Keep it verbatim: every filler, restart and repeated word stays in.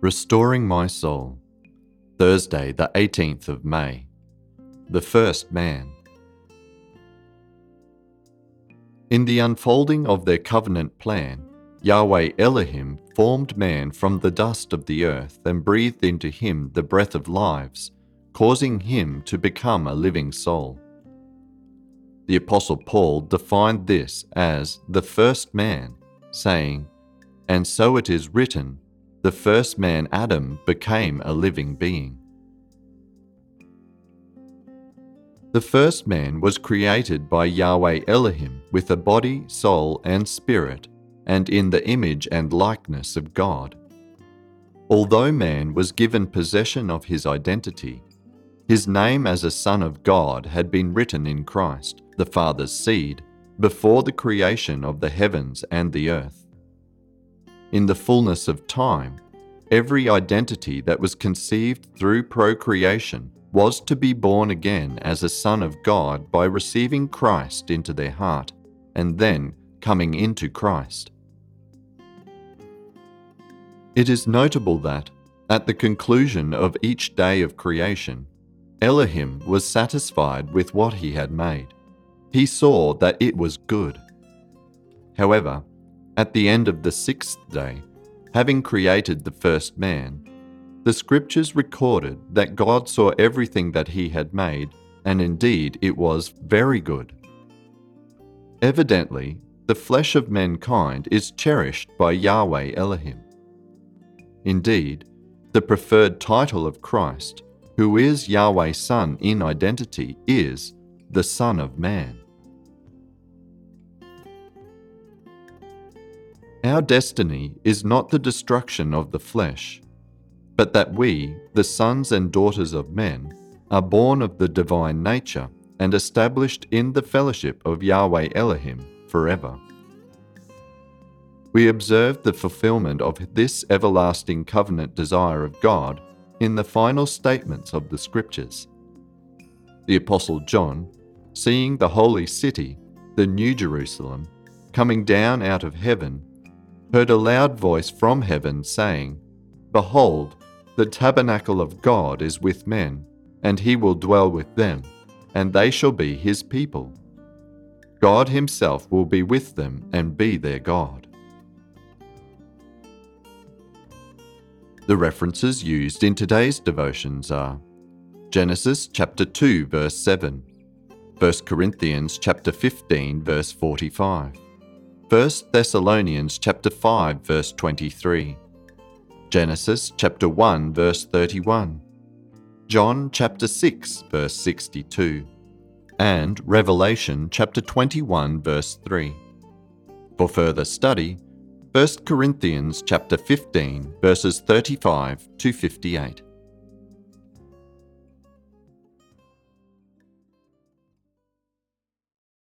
Restoring My Soul. Thursday, the eighteenth of May. The First Man. In the unfolding of their covenant plan, Yahweh Elohim formed man from the dust of the earth and breathed into him the breath of lives, causing him to become a living soul. The Apostle Paul defined this as the first man, saying, "And so it is written, the first man Adam became a living being." The first man was created by Yahweh Elohim with a body, soul, and spirit, and in the image and likeness of God. Although man was given possession of his identity, his name as a son of God had been written in Christ, the Father's seed, before the creation of the heavens and the earth. In the fullness of time, every identity that was conceived through procreation was to be born again as a son of God by receiving Christ into their heart, and then coming into Christ. It is notable that, at the conclusion of each day of creation, Elohim was satisfied with what he had made. He saw that it was good. However, at the end of the sixth day, having created the first man, the scriptures recorded that God saw everything that he had made, and indeed it was very good. Evidently, the flesh of mankind is cherished by Yahweh Elohim. Indeed, the preferred title of Christ, who is Yahweh's Son in identity, is the Son of Man. Our destiny is not the destruction of the flesh, but that we, the sons and daughters of men, are born of the divine nature and established in the fellowship of Yahweh Elohim forever. We observe the fulfillment of this everlasting covenant desire of God in the final statements of the Scriptures. The Apostle John, seeing the holy city, the New Jerusalem, coming down out of heaven, heard a loud voice from heaven saying, "Behold, the tabernacle of God is with men, and he will dwell with them, and they shall be his people. God himself will be with them and be their God." The references used in today's devotions are Genesis chapter two verse seven, First Corinthians chapter fifteen verse forty-five, First Thessalonians chapter five verse twenty-three, Genesis chapter one verse thirty-one, John chapter six verse sixty-two, and Revelation chapter twenty-one verse three. For further study, First Corinthians chapter fifteen verses thirty-five to fifty-eight.